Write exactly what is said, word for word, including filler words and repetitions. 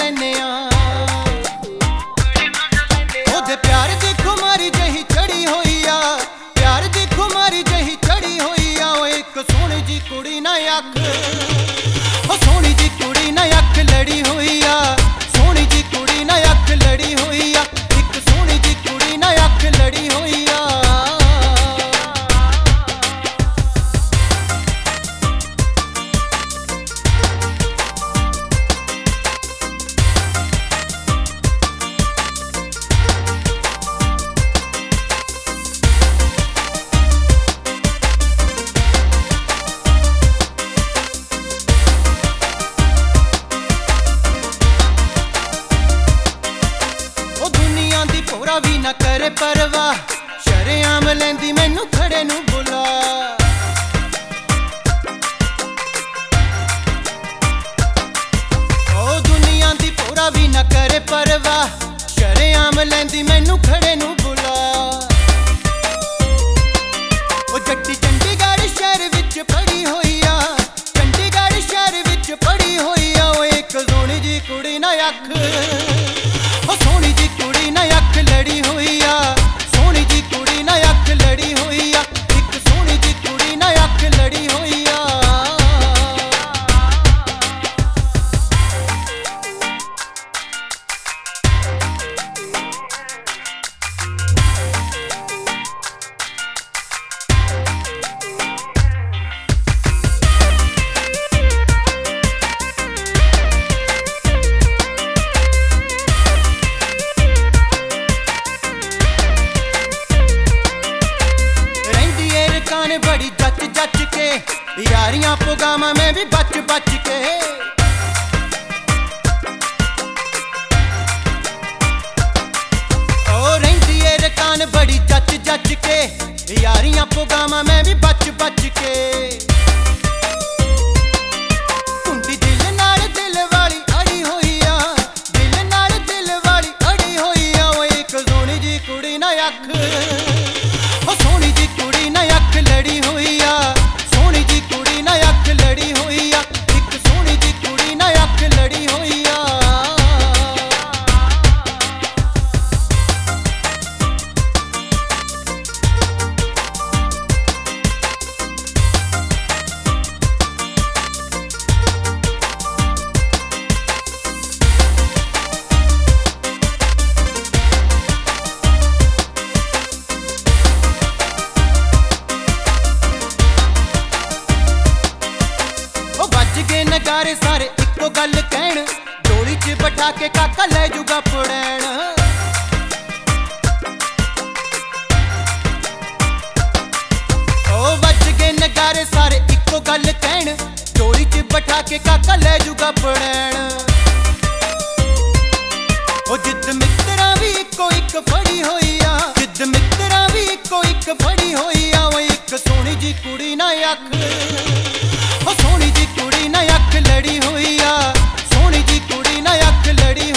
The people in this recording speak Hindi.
लेने ओदे प्यार दी खुमारी जही चढ़ी हुई आ, प्यार दी खुमारी जही चढ़ी हुई आ। ओ एक सोहनी जी कुड़ी ना अख, ओ सोहनी जी कुड़ी ना अख लड़ी हुई आ, सोहनी जी कुड़ी ना अख लड़ी हुई आ, एक सोहनी जी कुड़ी ना अख लड़ी हुई आ। भोरा भी ना करे परवाह, शरेआम लैंदी मैनू खड़े नू बुला। ओ दुनिया दी भोरा भी ना करे परवाह, शरेआम लैंदी मैनू खड़े नू बुला। ओ जट्टी चंडीगढ़ शहर विच पड़ी हुई आ, चंडीगढ़ शहर विच पड़ी हुई आ। ओ एक सोहनी जी कुड़ी ना अख, ओ सोहनी जी कुड़ी ना अख लड़ी हुई आ, सोहनी जी कुड़ी ना अख लड़ी हुई आ, एक सोहनी जी कुड़ी ना अख लड़ी हुई आ। बड़ी जच जच के यारियां पुगामा में भी बच बच के। ओ रहिंदी ए रकान बड़ी जच जच के यारियां पुगामा में भी बच बच के। कुंडी दिल नाल दिल वाली अड़ी हुई आ, दिल नाल दिल वाली अड़ी हुई आ। ओ एक सोहनी जी कुड़ी ना अख, ओ सोहनी जी कुड़ी ना अख लड़ी हुई आ, सोहनी जी कुड़ी ना अख लड़ी हुई आ, एक सोहनी जी कुड़ी ना अख लड़ी हुई आ। नगारे सारे इको गल कहण, डोली च बैठा के काका ले जूगा पड़ैन। ओ बज गए नगारे सारे इको गल कहण, डोली च बैठा के काका ले जूगा पड़ैन। ओ जिद मित्रा भी इको इक फड़ी हुई आ, जिद मित्रा भी इको इक फड़ी हुई आ। ओ एक सोहनी जी कुड़ी ना अख, ओ सोहनी जी कुड़ी ना अख लड़ी हुई आ, सोहनी जी कुड़ी ना अख लड़ी